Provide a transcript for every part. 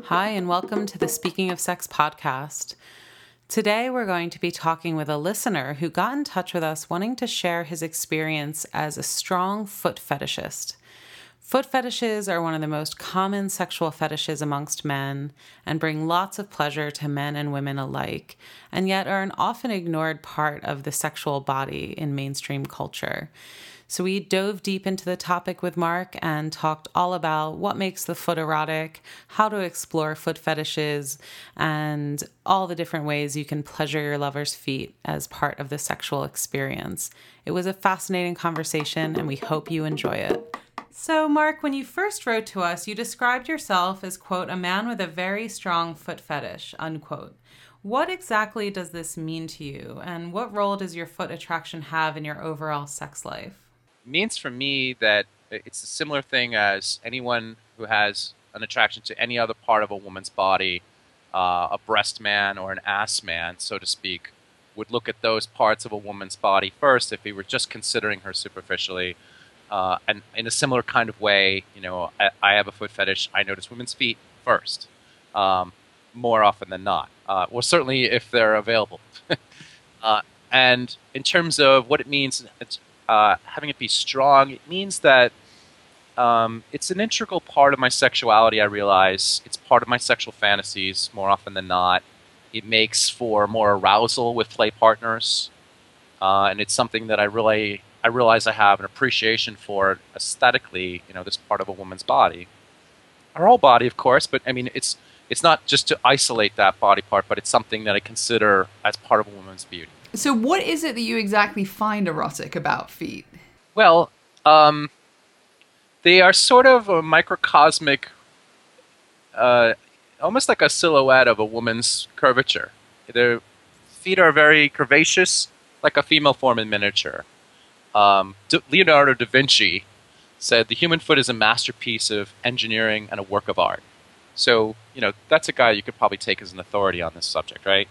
Hi, and welcome to the Speaking of Sex podcast. Today, we're going to be talking with a listener who got in touch with us wanting to share his experience as a strong foot fetishist. Foot fetishes are one of the most common sexual fetishes amongst men and bring lots of pleasure to men and women alike, and yet are an often ignored part of the sexual body in mainstream culture. So we dove deep into the topic with Mark and talked all about what makes the foot erotic, how to explore foot fetishes, and all the different ways you can pleasure your lover's feet as part of the sexual experience. It was a fascinating conversation, and we hope you enjoy it. So, Mark, when you first wrote to us, you described yourself as, quote, a man with a very strong foot fetish, unquote. What exactly does this mean to you, and what role does your foot attraction have in your overall sex life? Means for me that it's a similar thing as anyone who has an attraction to any other part of a woman's body, a breast man or an ass man, so to speak, would look at those parts of a woman's body first if he were just considering her superficially. And in a similar kind of way, I have a foot fetish. I notice women's feet first, more often than not. Well, certainly if they're available. And in terms of what it means, having it be strong, it means that it's an integral part of my sexuality, I realize. It's part of my sexual fantasies more often than not. It makes for more arousal with play partners. And it's something that I realize I have an appreciation for aesthetically, this part of a woman's body. Her whole body, of course, but I mean, it's not just to isolate that body part, but it's something that I consider as part of a woman's beauty. So what is it that you exactly find erotic about feet? Well, they are sort of a microcosmic, almost like a silhouette of a woman's curvature. Their feet are very curvaceous, like a female form in miniature. Leonardo da Vinci said the human foot is a masterpiece of engineering and a work of art. So, that's a guy you could probably take as an authority on this subject, right?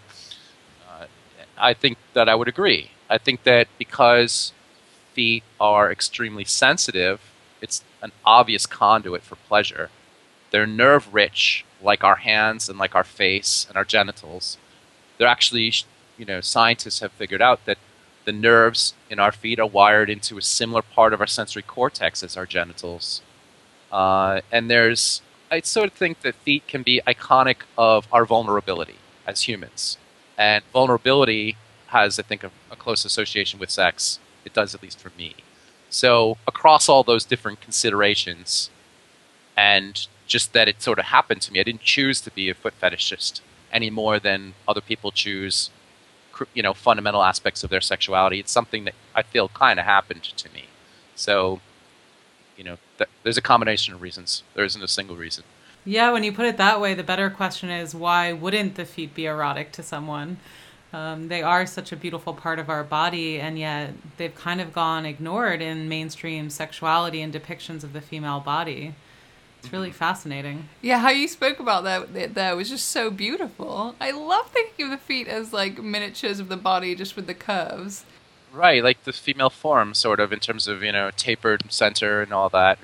I think that I would agree. I think that because feet are extremely sensitive, it's an obvious conduit for pleasure. They're nerve-rich, like our hands and like our face and our genitals. They're actually, scientists have figured out that the nerves in our feet are wired into a similar part of our sensory cortex as our genitals. And I sort of think that feet can be iconic of our vulnerability as humans. And vulnerability has, I think, a close association with sex. It does, at least for me. So across all those different considerations, and just that it sort of happened to me, I didn't choose to be a foot fetishist any more than other people choose, fundamental aspects of their sexuality. It's something that I feel kind of happened to me. So, there's a combination of reasons. There isn't a single reason. Yeah, when you put it that way, the better question is, why wouldn't the feet be erotic to someone? They are such a beautiful part of our body, and yet they've kind of gone ignored in mainstream sexuality and depictions of the female body. It's really fascinating. Yeah, how you spoke about that was just so beautiful. I love thinking of the feet as like miniatures of the body, just with the curves. Right, like the female form, sort of, in terms of, tapered center and all that.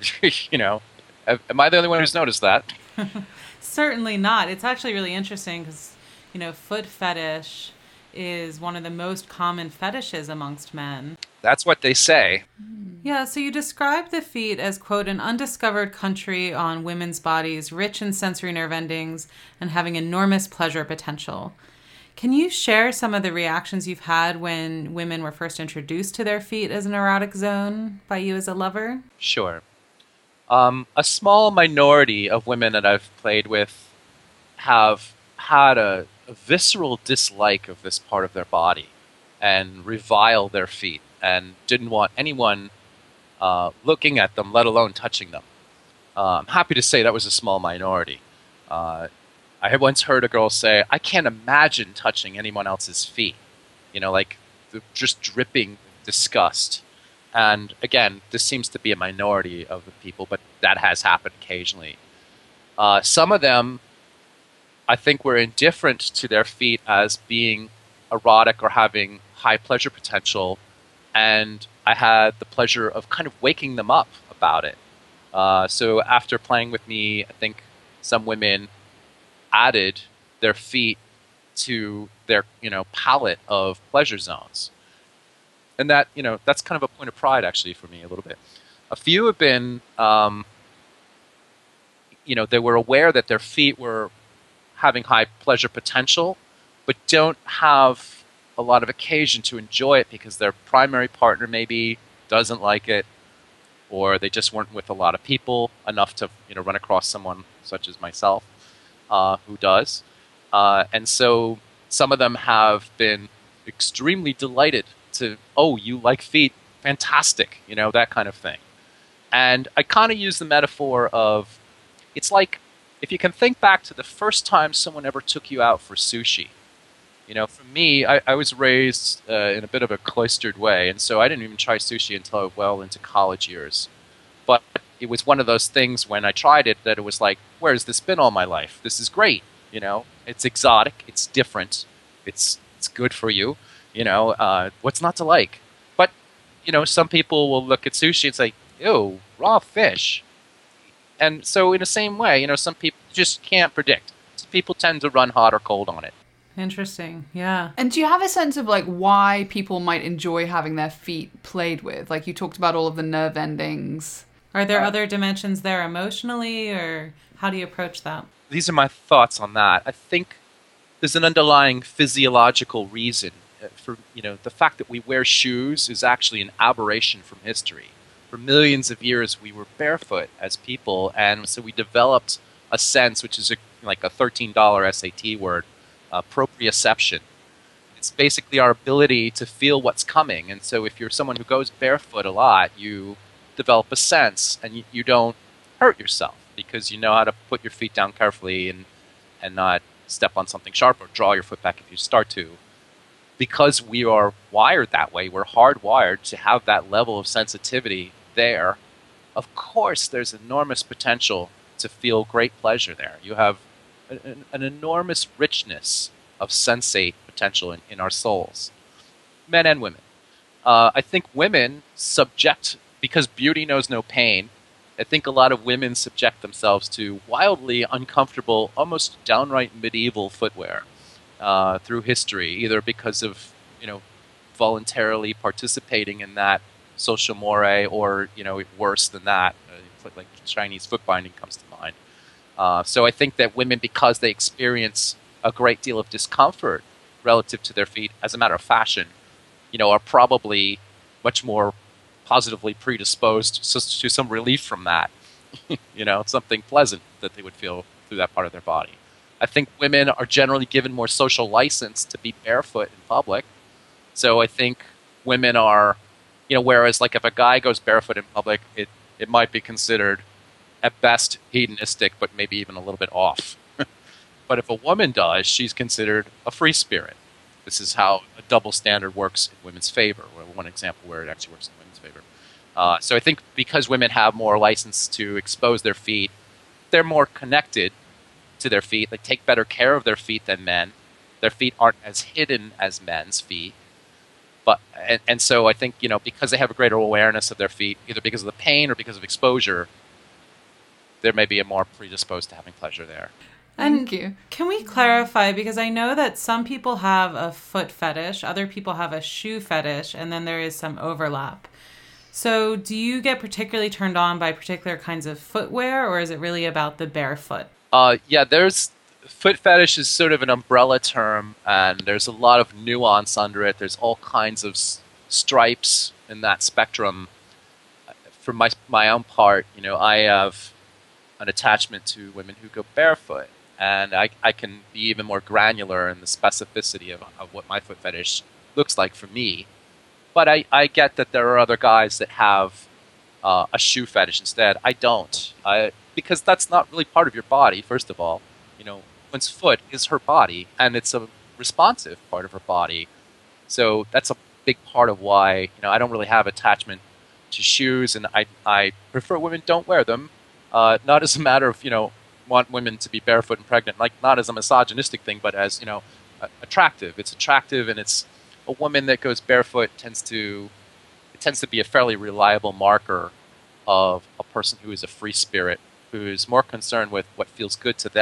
Am I the only one who's noticed that? Certainly not. It's actually really interesting because, foot fetish is one of the most common fetishes amongst men. That's what they say. Yeah, so you describe the feet as, quote, an undiscovered country on women's bodies, rich in sensory nerve endings and having enormous pleasure potential. Can you share some of the reactions you've had when women were first introduced to their feet as an erotic zone by you as a lover? Sure. A small minority of women that I've played with have had a visceral dislike of this part of their body and revile their feet and didn't want anyone looking at them, let alone touching them. I'm happy to say that was a small minority. I had once heard a girl say, I can't imagine touching anyone else's feet. Like just dripping disgust. And again, this seems to be a minority of the people, but that has happened occasionally. Some of them, I think, were indifferent to their feet as being erotic or having high pleasure potential, and I had the pleasure of kind of waking them up about it. So after playing with me, I think some women added their feet to their, palette of pleasure zones. And that, that's kind of a point of pride actually for me a little bit. A few have been, they were aware that their feet were having high pleasure potential, but don't have a lot of occasion to enjoy it because their primary partner maybe doesn't like it, or they just weren't with a lot of people enough to run across someone such as myself who does. And so some of them have been extremely delighted to, oh, you like feet? Fantastic, that kind of thing. And I kind of use the metaphor of, it's like if you can think back to the first time someone ever took you out for sushi. For me, I was raised in a bit of a cloistered way, and so I didn't even try sushi until well into college years. But it was one of those things when I tried it that it was like, where's this been all my life? This is great, It's exotic, it's different, it's good for you, what's not to like? But, some people will look at sushi and say, ew, raw fish. And so in the same way, some people just can't predict. Some people tend to run hot or cold on it. Interesting. Yeah. And do you have a sense of like why people might enjoy having their feet played with? Like you talked about all of the nerve endings. Are there other dimensions there emotionally, or how do you approach that? These are my thoughts on that. I think there's an underlying physiological reason for, the fact that we wear shoes is actually an aberration from history. For millions of years, we were barefoot as people, and so we developed a sense, which is like a $13 SAT word, proprioception. It's basically our ability to feel what's coming. And so if you're someone who goes barefoot a lot, you develop a sense and you don't hurt yourself because you know how to put your feet down carefully and not step on something sharp or draw your foot back if you start to. Because we are wired that way, we're hardwired to have that level of sensitivity there. Of course, there's enormous potential to feel great pleasure there. You have an enormous richness of sensate potential in our souls, men and women. I think women because beauty knows no pain, I think a lot of women subject themselves to wildly uncomfortable, almost downright medieval footwear through history, either because of, voluntarily participating in that social moray or, worse than that, like Chinese foot binding comes to mind. So I think that women, because they experience a great deal of discomfort relative to their feet, as a matter of fashion, are probably much more positively predisposed to some relief from that, something pleasant that they would feel through that part of their body. I think women are generally given more social license to be barefoot in public. So I think women are, whereas like if a guy goes barefoot in public, it might be considered at best hedonistic, but maybe even a little bit off. But if a woman does, she's considered a free spirit. This is how a double standard works in women's favor. One example where it actually works in women's favor. So I think because women have more license to expose their feet, they're more connected to their feet. They take better care of their feet than men. Their feet aren't as hidden as men's feet. And so I think, because they have a greater awareness of their feet, either because of the pain or because of exposure, there may be a more predisposed to having pleasure there. Thank you. Can we clarify, because I know that some people have a foot fetish, other people have a shoe fetish, and then there is some overlap. So do you get particularly turned on by particular kinds of footwear, or is it really about the barefoot? There's foot fetish is sort of an umbrella term, and there's a lot of nuance under it. There's all kinds of stripes in that spectrum. For my own part, I have an attachment to women who go barefoot, and I can be even more granular in the specificity of what my foot fetish looks like for me. But I get that there are other guys that have a shoe fetish instead. I don't, because that's not really part of your body, first of all. Woman's foot is her body, and it's a responsive part of her body. So that's a big part of why I don't really have attachment to shoes, and I prefer women don't wear them. Not as a matter of, want women to be barefoot and pregnant, like not as a misogynistic thing, but as, attractive. It's attractive, and it's a woman that goes barefoot tends to be a fairly reliable marker of a person who is a free spirit, who's more concerned with what feels good to them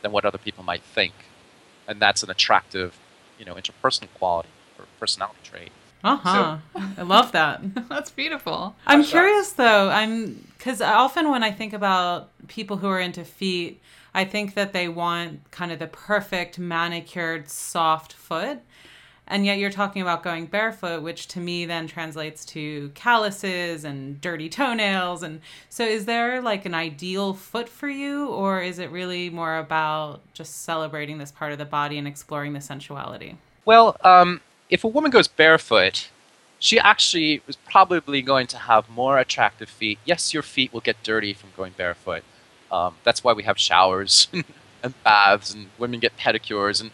than what other people might think. And that's an attractive, interpersonal quality or personality trait. Uh-huh. I love that. That's beautiful. I'm curious though, because often when I think about people who are into feet, I think that they want kind of the perfect manicured soft foot. And yet you're talking about going barefoot, which to me then translates to calluses and dirty toenails. And so is there like an ideal foot for you, or is it really more about just celebrating this part of the body and exploring the sensuality? Well, if a woman goes barefoot, she actually is probably going to have more attractive feet. Yes, your feet will get dirty from going barefoot. That's why we have showers and baths, and women get pedicures. And,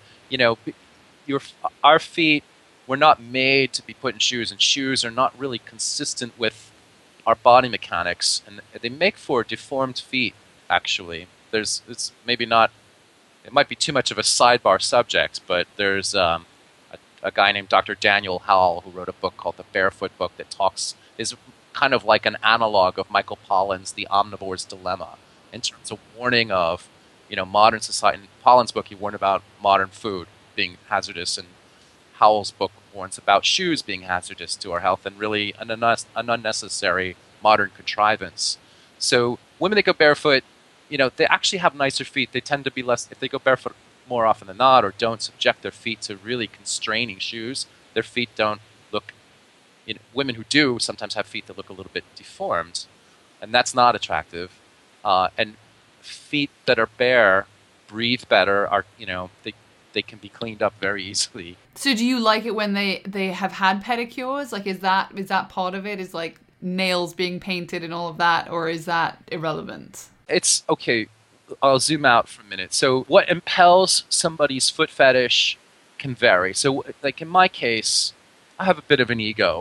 our feet were not made to be put in shoes, and shoes are not really consistent with our body mechanics. And they make for deformed feet, actually. It's maybe not, it might be too much of a sidebar subject, but there's a guy named Dr. Daniel Howell who wrote a book called The Barefoot Book that is kind of like an analog of Michael Pollan's The Omnivore's Dilemma in terms of warning of, modern society. In Pollan's book, he warned about modern food being hazardous, and Howell's book warns about shoes being hazardous to our health and really an unnecessary modern contrivance. So women that go barefoot, they actually have nicer feet. They tend to be less, if they go barefoot more often than not, or don't subject their feet to really constraining shoes, their feet don't look, women who do sometimes have feet that look a little bit deformed, and that's not attractive. And feet that are bare breathe better, they can be cleaned up very easily. So do you like it when they have had pedicures? Like, is that part of it? Is like nails being painted and all of that, or is that irrelevant? It's okay. I'll zoom out for a minute. So what impels somebody's foot fetish can vary. So like in my case, I have a bit of an ego.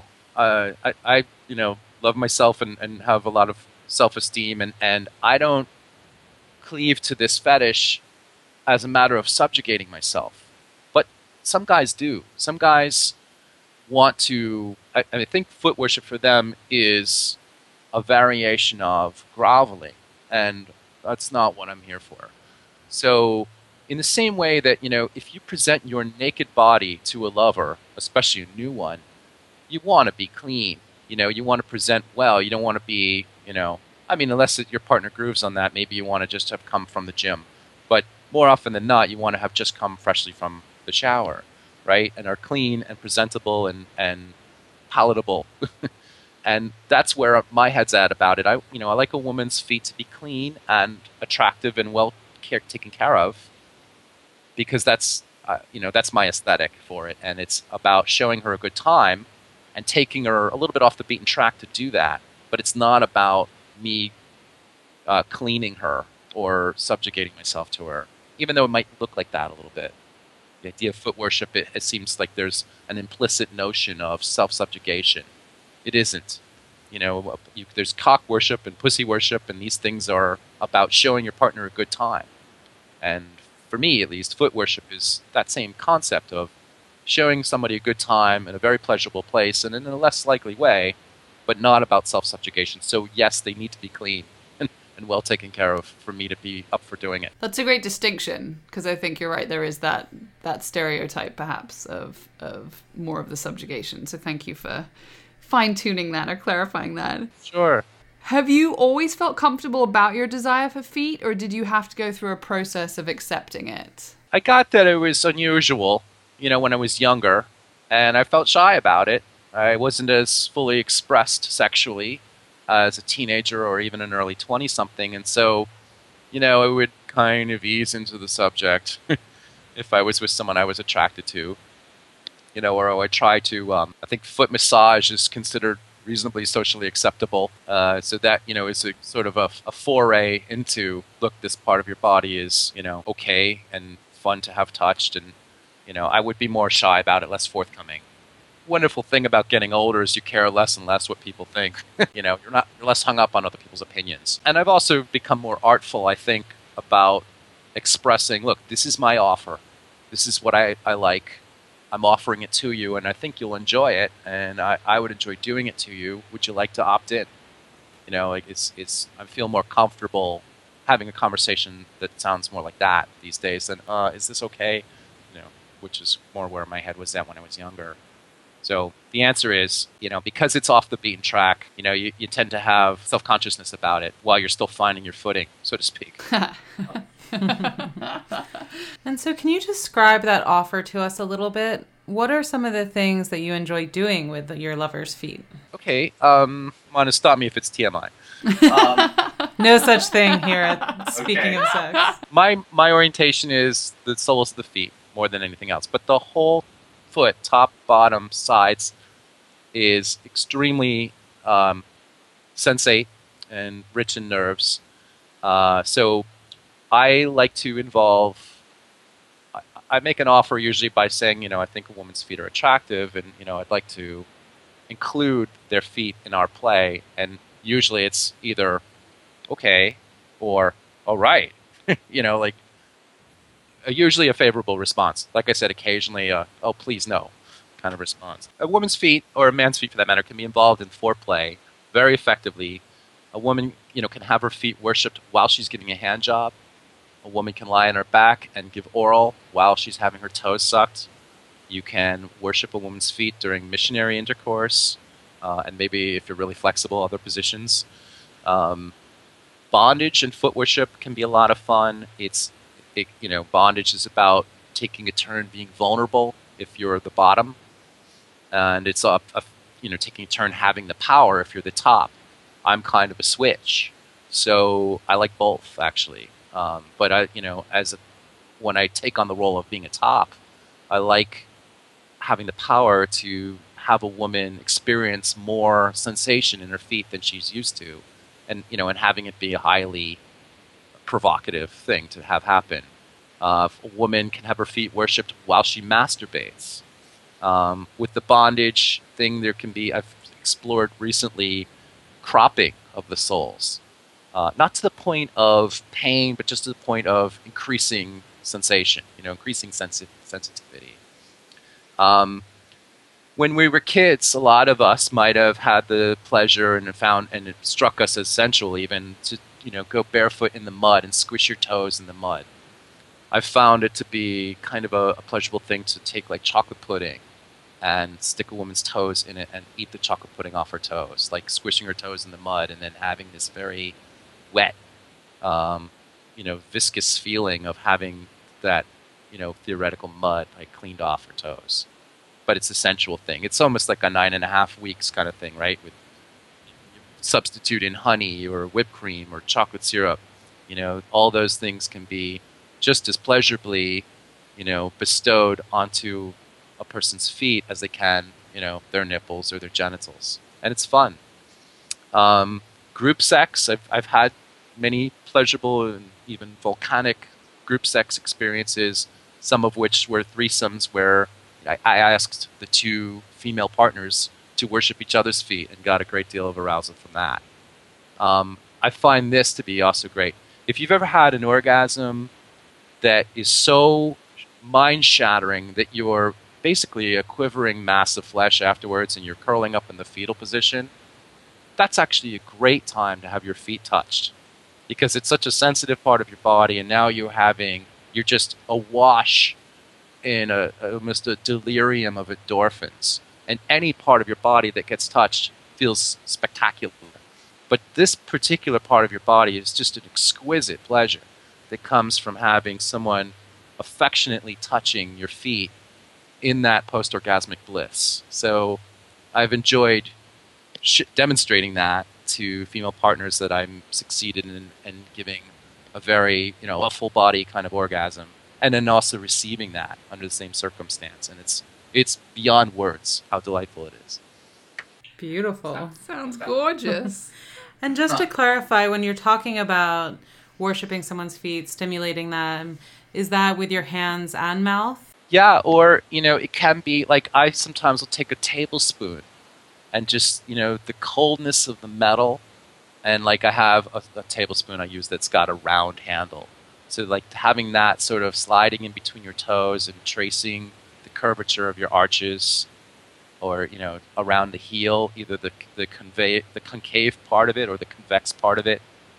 I love myself and have a lot of self-esteem, and I don't cleave to this fetish as a matter of subjugating myself. But some guys do. Some guys want to, I think foot worship for them is a variation of groveling, and that's not what I'm here for. So in the same way that, if you present your naked body to a lover, especially a new one, you want to be clean. You want to present well. You don't want to be, unless your partner grooves on that, maybe you want to just have come from the gym. But more often than not, you want to have just come freshly from the shower, right? And are clean and presentable and palatable. And that's where my head's at about it. I like a woman's feet to be clean and attractive and well taken care of, because that's my aesthetic for it. And it's about showing her a good time and taking her a little bit off the beaten track to do that. But it's not about me cleaning her or subjugating myself to her, even though it might look like that a little bit. The idea of foot worship, it seems like there's an implicit notion of self-subjugation. It isn't. There's cock worship and pussy worship, and these things are about showing your partner a good time. And for me, at least, foot worship is that same concept of showing somebody a good time in a very pleasurable place and in a less likely way, but not about self-subjugation. So yes, they need to be clean and well taken care of for me to be up for doing it. That's a great distinction, because I think you're right. There is that stereotype, perhaps, of more of the subjugation. So thank you for fine-tuning that or clarifying that. Sure. Have you always felt comfortable about your desire for feet, or did you have to go through a process of accepting it? I got that it was unusual, when I was younger, and I felt shy about it. I wasn't as fully expressed sexually as a teenager or even an early 20-something, and so, I would kind of ease into the subject if I was with someone I was attracted to, or I would try to, I think foot massage is considered reasonably socially acceptable, so that, is a sort of a foray into, look, this part of your body is, okay and fun to have touched, and, I would be more shy about it, less forthcoming. Wonderful thing about getting older is you care less and less what people think. You're less hung up on other people's opinions. And I've also become more artful, I think, about expressing, look, this is my offer. This is what I like. I'm offering it to you, and I think you'll enjoy it, and I would enjoy doing it to you. Would you like to opt in? I feel more comfortable having a conversation that sounds more like that these days than, is this okay? Which is more where my head was at when I was younger. So the answer is, because it's off the beaten track, you tend to have self-consciousness about it while you're still finding your footing, so to speak. And so can you describe that offer to us a little bit? What are some of the things that you enjoy doing with your lover's feet? Okay, want to stop me if it's TMI. No such thing here at Speaking of Sex. My orientation is the soles of the feet more than anything else, but the whole foot, top, bottom, sides, is extremely sensate and rich in nerves. So I like to involve. I make an offer usually by saying, I think a woman's feet are attractive, and I'd like to include their feet in our play. And usually it's either okay or all right, usually a favorable response. Like I said, occasionally, oh please no, kind of response. A woman's feet, or a man's feet for that matter, can be involved in foreplay very effectively. A woman, can have her feet worshipped while she's giving a hand job. A woman can lie on her back and give oral while she's having her toes sucked. You can worship a woman's feet during missionary intercourse, and maybe if you're really flexible, other positions. Bondage and foot worship can be a lot of fun. Bondage is about taking a turn being vulnerable if you're the bottom, and it's taking a turn having the power if you're the top. I'm kind of a switch, so I like both actually. But when I take on the role of being a top, I like having the power to have a woman experience more sensation in her feet than she's used to, and having it be a highly provocative thing to have happen. A woman can have her feet worshipped while she masturbates. With the bondage thing, I've explored recently cropping of the soles. Not to the point of pain, but just to the point of increasing sensation, increasing sensitivity. When we were kids, a lot of us might have had the pleasure and it struck us as sensual even to, go barefoot in the mud and squish your toes in the mud. I've found it to be kind of a pleasurable thing to take like chocolate pudding and stick a woman's toes in it and eat the chocolate pudding off her toes, like squishing her toes in the mud and then having this very wet, viscous feeling of having that, theoretical mud like cleaned off her toes. But it's a sensual thing. It's almost like a 9.5 weeks kind of thing, right? With substitute in honey or whipped cream or chocolate syrup. All those things can be just as pleasurably, bestowed onto a person's feet as they can, their nipples or their genitals. And it's fun. Group sex, I've had many pleasurable and even volcanic group sex experiences, some of which were threesomes where I asked the two female partners to worship each other's feet and got a great deal of arousal from that. I find this to be also great. If you've ever had an orgasm that is so mind-shattering that you're basically a quivering mass of flesh afterwards and you're curling up in the fetal position, that's actually a great time to have your feet touched, because it's such a sensitive part of your body, and now you're just awash in almost a delirium of endorphins, and any part of your body that gets touched feels spectacular. But this particular part of your body is just an exquisite pleasure that comes from having someone affectionately touching your feet in that post-orgasmic bliss. So I've enjoyed demonstrating that to female partners that I'm succeeded in giving a very, a full body kind of orgasm, and then also receiving that under the same circumstance. And it's beyond words how delightful it is. Beautiful. That sounds gorgeous. And just to clarify, when you're talking about worshiping someone's feet, stimulating them, is that with your hands and mouth? Yeah, or, it can be like I sometimes will take a tablespoon and just, the coldness of the metal, and like I have a tablespoon I use that's got a round handle. So like having that sort of sliding in between your toes and tracing the curvature of your arches, or around the heel, either the concave part of it or the convex part of it,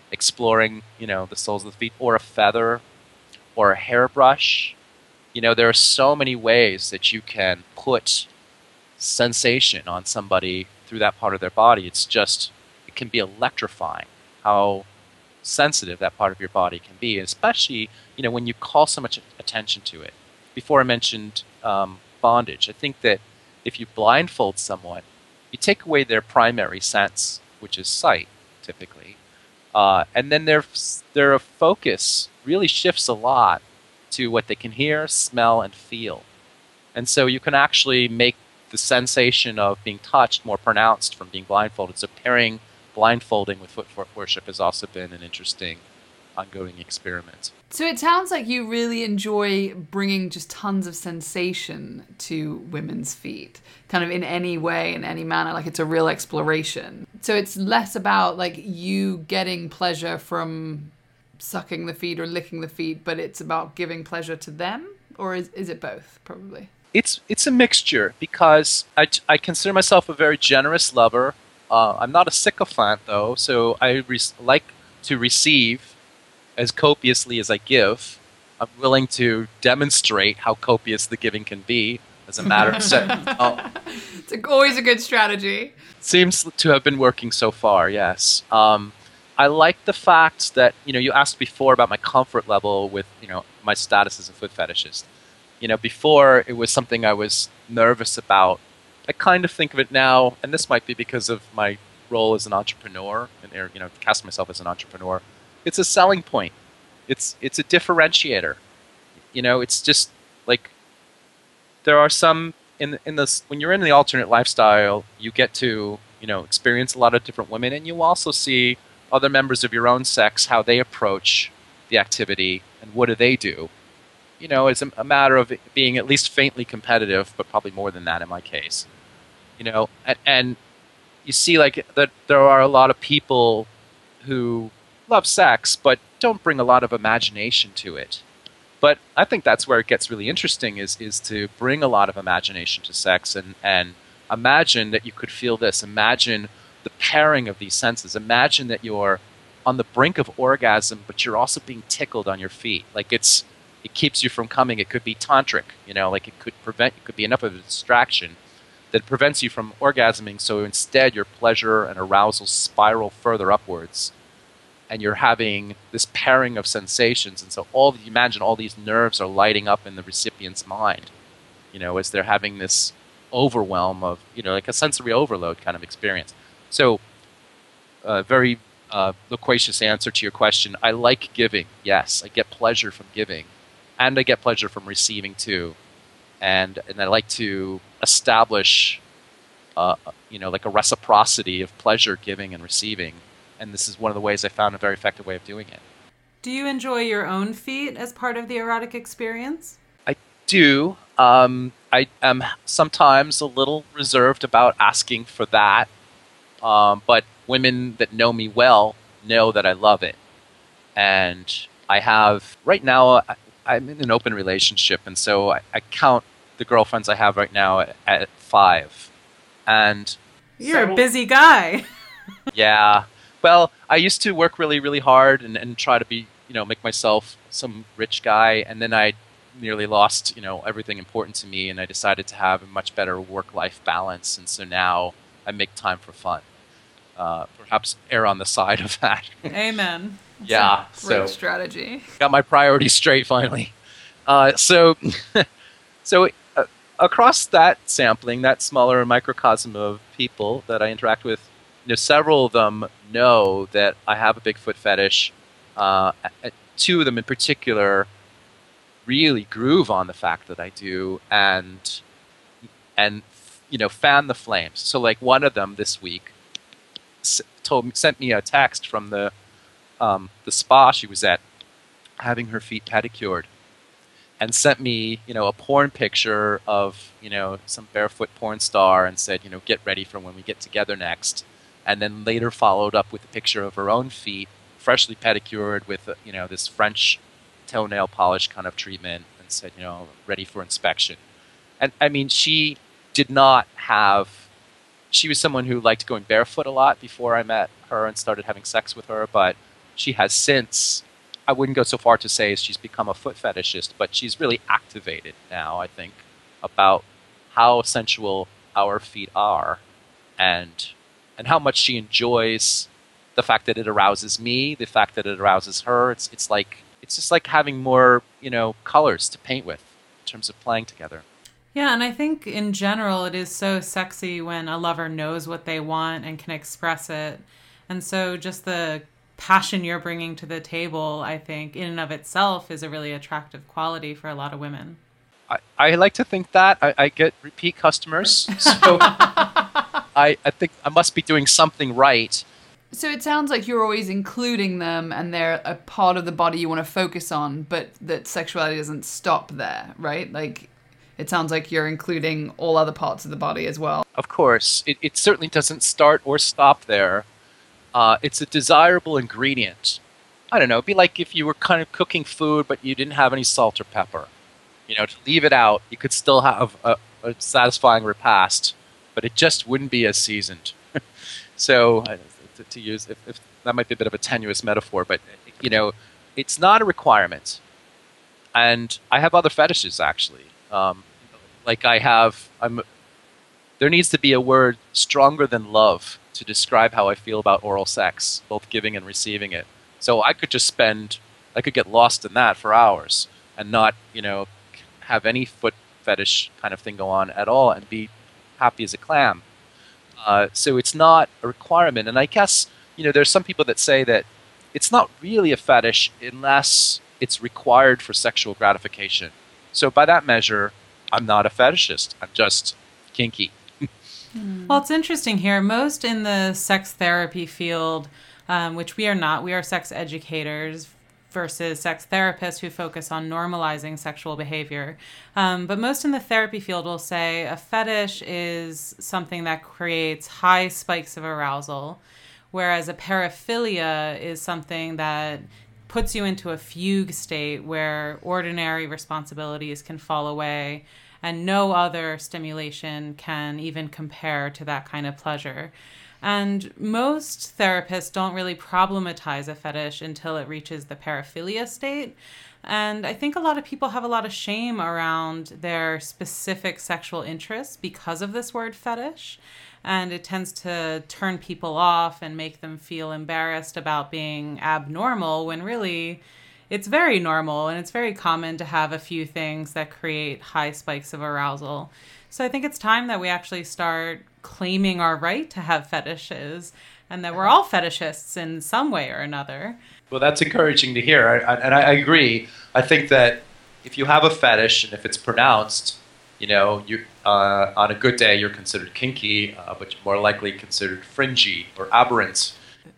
exploring, the soles of the feet, or a feather, or a hairbrush. There are so many ways that you can put sensation on somebody through that part of their body. It can be electrifying how sensitive that part of your body can be, especially, when you call so much attention to it. Before I mentioned bondage, I think that if you blindfold someone, you take away their primary sense, which is sight, typically, and then their focus really shifts a lot to what they can hear, smell, and feel. And so you can actually make the sensation of being touched more pronounced from being blindfolded. So pairing blindfolding with foot worship has also been an interesting ongoing experiment. So it sounds like you really enjoy bringing just tons of sensation to women's feet, kind of in any way, in any manner, like it's a real exploration. So it's less about like you getting pleasure from sucking the feet or licking the feet, but it's about giving pleasure to them? Or is it both, probably? It's a mixture, because I consider myself a very generous lover. I'm not a sycophant, though, so I like to receive as copiously as I give. I'm willing to demonstrate how copious the giving can be as a matter of It's always a good strategy. Seems to have been working so far, yes. I like the fact that, you asked before about my comfort level with, my status as a foot fetishist. Before it was something I was nervous about. I kind of think of it now, and this might be because of my role as an entrepreneur, and cast myself as an entrepreneur. It's a selling point. It's a differentiator. It's just like there are some in this, when you're in the alternate lifestyle, you get to experience a lot of different women, and you also see other members of your own sex, how they approach the activity and what do they do. It's a matter of it being at least faintly competitive, but probably more than that in my case. And you see like that there are a lot of people who love sex, but don't bring a lot of imagination to it. But I think that's where it gets really interesting is to bring a lot of imagination to sex and imagine that you could feel this. Imagine the pairing of these senses. Imagine that you're on the brink of orgasm, but you're also being tickled on your feet. Like it keeps you from coming. It could be tantric, like it could be enough of a distraction that prevents you from orgasming. So instead your pleasure and arousal spiral further upwards. And you're having this pairing of sensations. And so imagine all these nerves are lighting up in the recipient's mind, as they're having this overwhelm of, like a sensory overload kind of experience. So very loquacious answer to your question. I like giving. Yes, I get pleasure from giving. And I get pleasure from receiving too. And I like to establish, like a reciprocity of pleasure giving and receiving. And this is one of the ways I found a very effective way of doing it. Do you enjoy your own feet as part of the erotic experience? I do. I am sometimes a little reserved about asking for that. But women that know me well know that I love it. And I have, right now, I'm in an open relationship. And so I count the girlfriends I have right now at 5. And you're a busy guy. Yeah. Well, I used to work really, really hard and try to be, make myself some rich guy. And then I nearly lost, everything important to me. And I decided to have a much better work-life balance. And so now I make time for fun. Perhaps err on the side of that. Amen. Yeah. Great strategy. Got my priorities straight finally. So across that sampling, that smaller microcosm of people that I interact with, several of them know that I have a big foot fetish. 2 of them in particular really groove on the fact that I do and fan the flames. So like one of them this week sent me a text from the spa she was at, having her feet pedicured, and sent me a porn picture of some barefoot porn star and said get ready for when we get together next. And then later followed up with a picture of her own feet, freshly pedicured with, this French toenail polish kind of treatment, and said, ready for inspection. And I mean, she was someone who liked going barefoot a lot before I met her and started having sex with her, but she has since, I wouldn't go so far to say she's become a foot fetishist, but she's really activated now, I think, about how sensual our feet are, and how much she enjoys the fact that it arouses me, the fact that it arouses her. It's just like having more, colors to paint with in terms of playing together. Yeah, and I think in general it is so sexy when a lover knows what they want and can express it. And so just the passion you're bringing to the table, I think, in and of itself is a really attractive quality for a lot of women. I like to think that. I get repeat customers, so I think I must be doing something right. So it sounds like you're always including them and they're a part of the body you want to focus on, but that sexuality doesn't stop there, right? Like, it sounds like you're including all other parts of the body as well. Of course. It certainly doesn't start or stop there. It's a desirable ingredient. I don't know, it'd be like if you were kind of cooking food, but you didn't have any salt or pepper. To leave it out, you could still have a satisfying repast, but it just wouldn't be as seasoned. So, to use, if that might be a bit of a tenuous metaphor, but, it's not a requirement. And I have other fetishes, actually. There needs to be a word stronger than love to describe how I feel about oral sex, both giving and receiving it. So I could get lost in that for hours and not, have any foot fetish kind of thing go on at all and be happy as a clam. So it's not a requirement. And I guess, there's some people that say that it's not really a fetish unless it's required for sexual gratification. So by that measure, I'm not a fetishist. I'm just kinky. Well, it's interesting here. Most in the sex therapy field, which we are not, we are sex educators versus sex therapists who focus on normalizing sexual behavior. But most in the therapy field will say a fetish is something that creates high spikes of arousal, whereas a paraphilia is something that puts you into a fugue state where ordinary responsibilities can fall away and no other stimulation can even compare to that kind of pleasure. And most therapists don't really problematize a fetish until it reaches the paraphilia state. And I think a lot of people have a lot of shame around their specific sexual interests because of this word fetish. And it tends to turn people off and make them feel embarrassed about being abnormal when really it's very normal and it's very common to have a few things that create high spikes of arousal. So I think it's time that we actually start claiming our right to have fetishes and that we're all fetishists in some way or another. Well, that's encouraging to hear. And I agree. I think that if you have a fetish and if it's pronounced, you on a good day you're considered kinky, but you're more likely considered fringy or aberrant.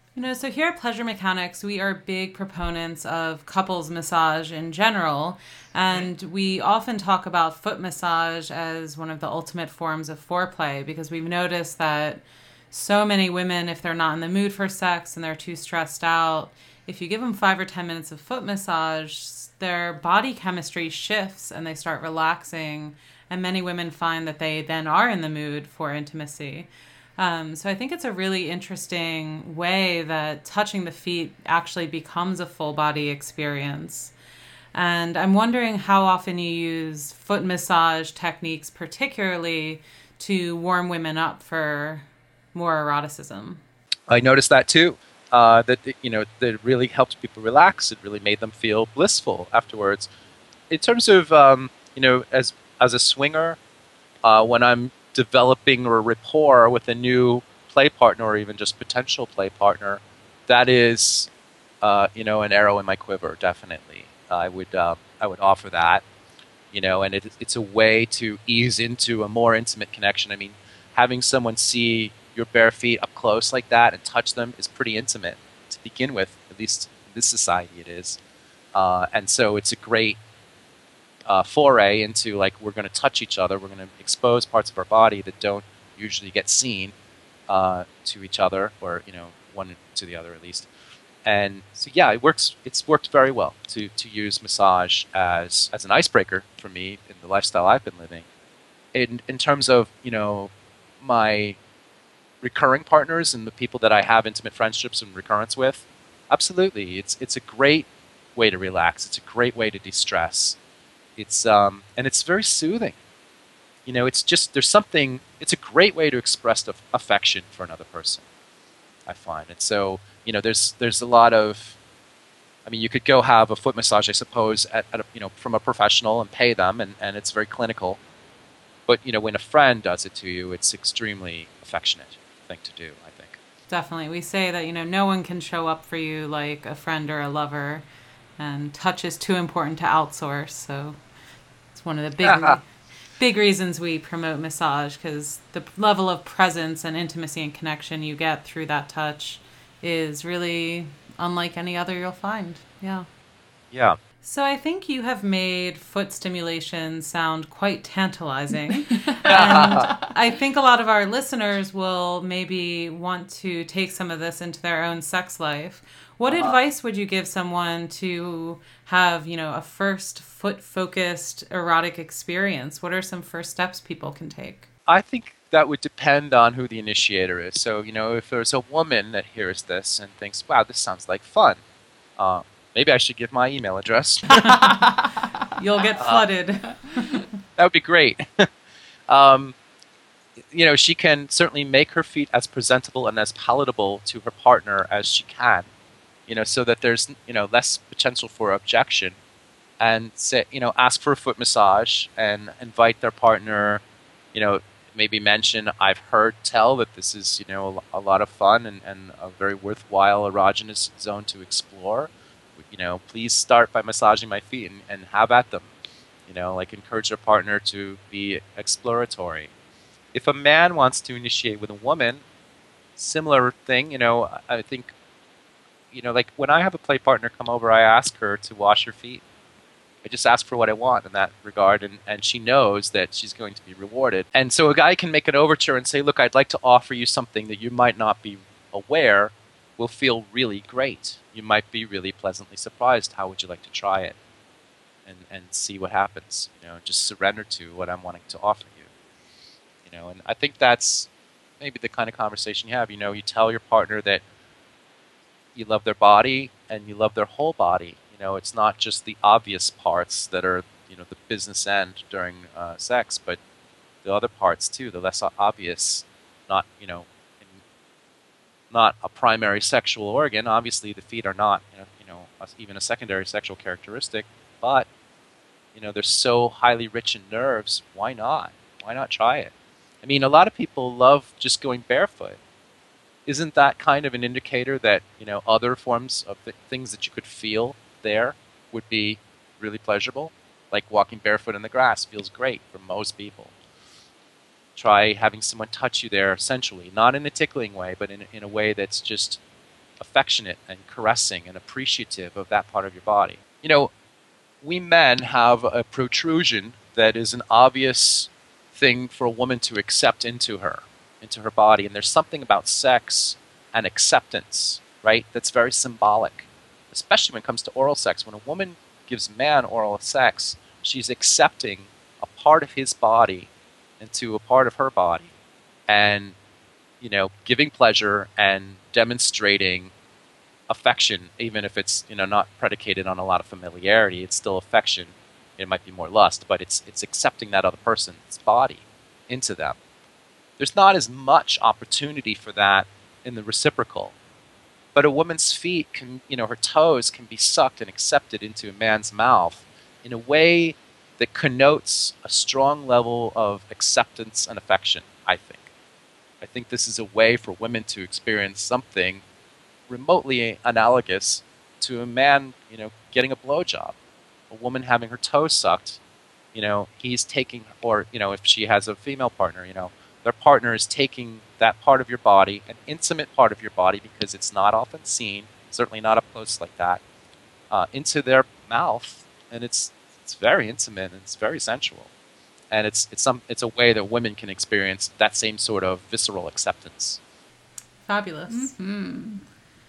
So here at Pleasure Mechanics, we are big proponents of couples massage in general, and we often talk about foot massage as one of the ultimate forms of foreplay because we've noticed that so many women, if they're not in the mood for sex and they're too stressed out, if you give them 5 or 10 minutes of foot massage, their body chemistry shifts and they start relaxing, and many women find that they then are in the mood for intimacy. So I think it's a really interesting way that touching the feet actually becomes a full body experience. And I'm wondering how often you use foot massage techniques, particularly to warm women up for more eroticism. I noticed that too. That it really helped people relax. It really made them feel blissful afterwards. In terms of as a swinger, when I'm developing a rapport with a new play partner or even just potential play partner, that is, an arrow in my quiver. Definitely, I would offer that, and it's a way to ease into a more intimate connection. I mean, having someone see your bare feet up close like that and touch them is pretty intimate to begin with. At least in this society, it is, and so it's a great foray into we're going to touch each other. We're going to expose parts of our body that don't usually get seen to each other, or one to the other at least. And so yeah, it works. It's worked very well to use massage as an icebreaker for me in the lifestyle I've been living. In terms of my recurring partners and the people that I have intimate friendships and recurrence with, Absolutely. It's a great way to relax. It's a great way to de-stress. And it's very soothing. It's just there's something. It's a great way to express affection for another person, I find. And so, there's a lot of. I mean, you could go have a foot massage, I suppose, from a professional and pay them, and it's very clinical. But when a friend does it to you, it's extremely affectionate thing to do, I think. Definitely. We say that, no one can show up for you like a friend or a lover, and touch is too important to outsource. So it's one of the big reasons we promote massage, because the level of presence and intimacy and connection you get through that touch is really unlike any other you'll find. Yeah. Yeah. So I think you have made foot stimulation sound quite tantalizing. And I think a lot of our listeners will maybe want to take some of this into their own sex life. What advice would you give someone to have, a first foot-focused erotic experience? What are some first steps people can take? I think that would depend on who the initiator is. So, if there's a woman that hears this and thinks, wow, this sounds like fun, maybe I should give my email address. You'll get flooded. That would be great. She can certainly make her feet as presentable and as palatable to her partner as she can, so that there's, less potential for objection. And say, ask for a foot massage and invite their partner, maybe mention, I've heard tell that this is, a lot of fun and a very worthwhile erogenous zone to explore. Please start by massaging my feet and have at them. Encourage their partner to be exploratory. If a man wants to initiate with a woman, similar thing, I think, like when I have a play partner come over, I ask her to wash her feet. I just ask for what I want in that regard, and she knows that she's going to be rewarded. And so a guy can make an overture and say, look, I'd like to offer you something that you might not be aware will feel really great. You might be really pleasantly surprised. How would you like to try it? And see what happens. Just surrender to what I'm wanting to offer you. And I think that's maybe the kind of conversation you have. You tell your partner that you love their body and you love their whole body. It's not just the obvious parts that are, the business end during sex, but the other parts too, the less obvious, not, not a primary sexual organ. Obviously, the feet are not, even a secondary sexual characteristic, but, they're so highly rich in nerves. Why not? Why not try it? I mean, a lot of people love just going barefoot. Isn't that kind of an indicator that, other forms of things that you could feel there would be really pleasurable? Like walking barefoot in the grass feels great for most people. Try having someone touch you there sensually, not in a tickling way, but in a way that's just affectionate and caressing and appreciative of that part of your body. We men have a protrusion that is an obvious thing for a woman to accept into her body, and there's something about sex and acceptance, right, that's very symbolic, especially when it comes to oral sex. When a woman gives man oral sex, she's accepting a part of his body into a part of her body and, giving pleasure and demonstrating affection, even if it's, not predicated on a lot of familiarity. It's still affection. It might be more lust, but it's accepting that other person's body into them. There's not as much opportunity for that in the reciprocal. But a woman's feet can, her toes can be sucked and accepted into a man's mouth in a way that connotes a strong level of acceptance and affection, I think. I think this is a way for women to experience something remotely analogous to a man, getting a blowjob. A woman having her toes sucked, he's taking, or, if she has a female partner, their partner is taking that part of your body, an intimate part of your body, because it's not often seen, certainly not up close like that, into their mouth, and it's very intimate and it's very sensual, and it's a way that women can experience that same sort of visceral acceptance. Fabulous. Mm-hmm.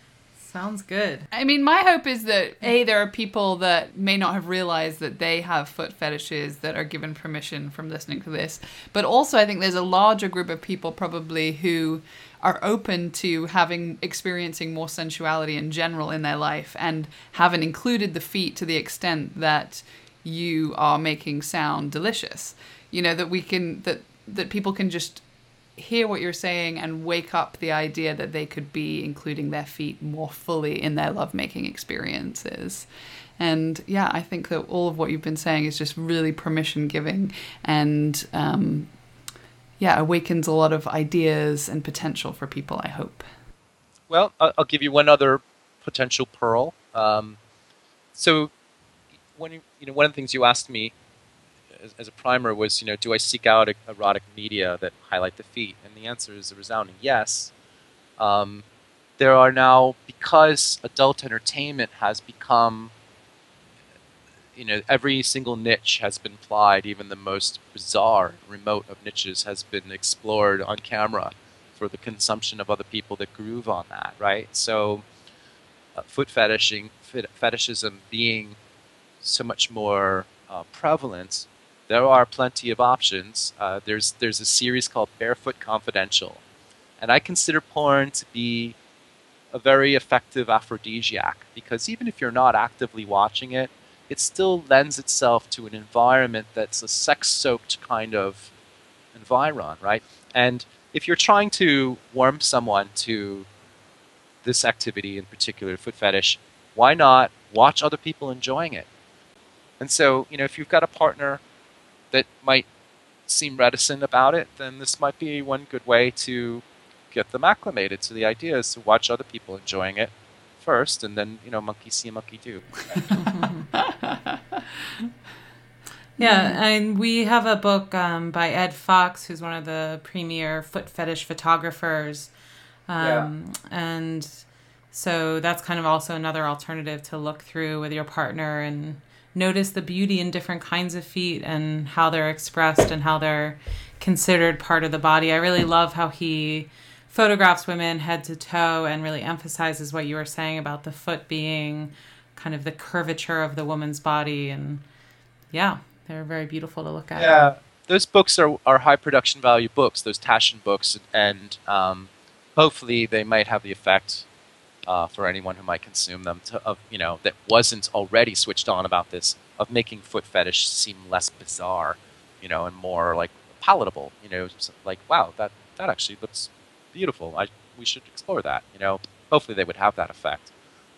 Sounds good. I mean, my hope is that, A, there are people that may not have realized that they have foot fetishes that are given permission from listening to this. But also, I think there's a larger group of people probably who are open to experiencing more sensuality in general in their life and haven't included the feet to the extent that you are making sound delicious. You know, that people can just hear what you're saying and wake up the idea that they could be including their feet more fully in their lovemaking experiences. And yeah, I think that all of what you've been saying is just really permission giving and awakens a lot of ideas and potential for people, I hope. Well, I'll give you one other potential pearl. So one of the things you asked me as a primer was, do I seek out erotic media that highlight the feet? And the answer is a resounding yes. There are now, because adult entertainment has become, every single niche has been plied, even the most bizarre, remote of niches has been explored on camera for the consumption of other people that groove on that, right? So foot fetishism being so much more prevalent, there are plenty of options. There's a series called Barefoot Confidential, and I consider porn to be a very effective aphrodisiac, because even if you're not actively watching it, it still lends itself to an environment that's a sex-soaked kind of environ, right? And if you're trying to warm someone to this activity, in particular foot fetish, why not watch other people enjoying it? And so, if you've got a partner that might seem reticent about it, then this might be one good way to get them acclimated to the idea, is to watch other people enjoying it first, and then, monkey see, monkey do. Yeah, and we have a book by Ed Fox, who's one of the premier foot fetish photographers. And so that's kind of also another alternative to look through with your partner and notice the beauty in different kinds of feet and how they're expressed and how they're considered part of the body. I really love how he photographs women head to toe and really emphasizes what you were saying about the foot being kind of the curvature of the woman's body. And yeah, they're very beautiful to look at. Yeah, those books are high production value books, those Taschen books, and hopefully they might have the effect for anyone who might consume them, that wasn't already switched on about this, of making foot fetish seem less bizarre, and more like palatable. Like, wow, that actually looks beautiful. We should explore that. Hopefully they would have that effect.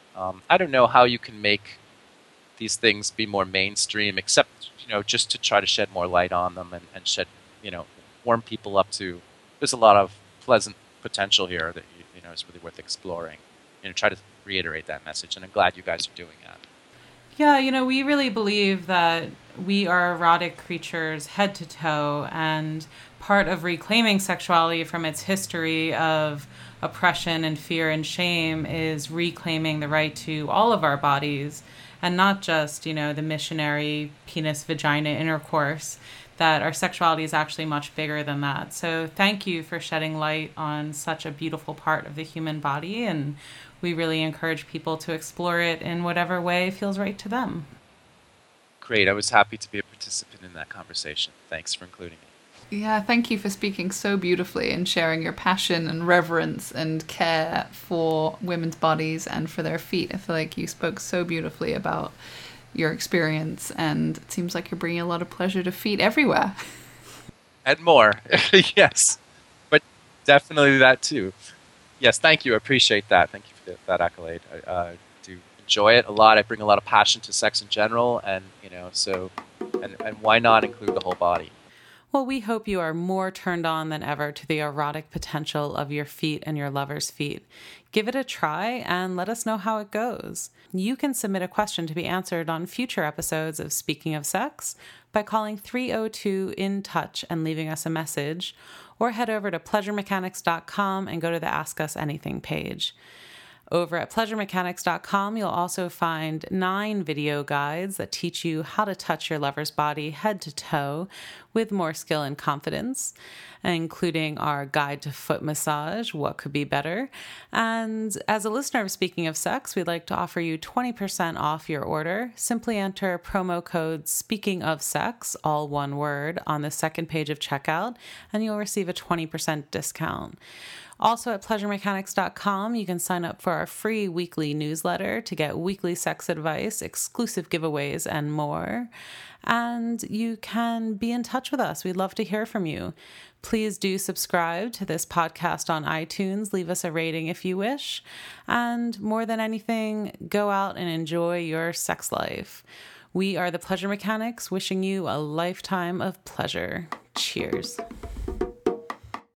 I don't know how you can make these things be more mainstream, except just to try to shed more light on them and shed, warm people up to. There's a lot of pleasant potential here that is really worth exploring. Try to reiterate that message, and I'm glad you guys are doing that. Yeah, we really believe that we are erotic creatures head to toe, and part of reclaiming sexuality from its history of oppression and fear and shame is reclaiming the right to all of our bodies, and not just, the missionary penis-vagina intercourse, that our sexuality is actually much bigger than that. So thank you for shedding light on such a beautiful part of the human body, and we really encourage people to explore it in whatever way feels right to them. Great. I was happy to be a participant in that conversation. Thanks for including me. Yeah, thank you for speaking so beautifully and sharing your passion and reverence and care for women's bodies and for their feet. I feel like you spoke so beautifully about your experience, and it seems like you're bringing a lot of pleasure to feet everywhere. And more. Yes. But definitely that too. Yes, thank you. I appreciate that. Thank you for that accolade. I do enjoy it a lot. I bring a lot of passion to sex in general, and and why not include the whole body? Well, we hope you are more turned on than ever to the erotic potential of your feet and your lover's feet. Give it a try and let us know how it goes. You can submit a question to be answered on future episodes of Speaking of Sex by calling 302-IN-TOUCH and leaving us a message, or head over to pleasuremechanics.com and go to the Ask Us Anything page. Over at pleasuremechanics.com, you'll also find 9 video guides that teach you how to touch your lover's body head to toe with more skill and confidence, including our guide to foot massage, what could be better. And as a listener of Speaking of Sex, we'd like to offer you 20% off your order. Simply enter promo code Speaking of Sex, all one word, on the second page of checkout, and you'll receive a 20% discount. Also at pleasuremechanics.com, you can sign up for our free weekly newsletter to get weekly sex advice, exclusive giveaways, and more. And you can be in touch with us. We'd love to hear from you. Please do subscribe to this podcast on iTunes. Leave us a rating if you wish. And more than anything, go out and enjoy your sex life. We are the Pleasure Mechanics, wishing you a lifetime of pleasure. Cheers.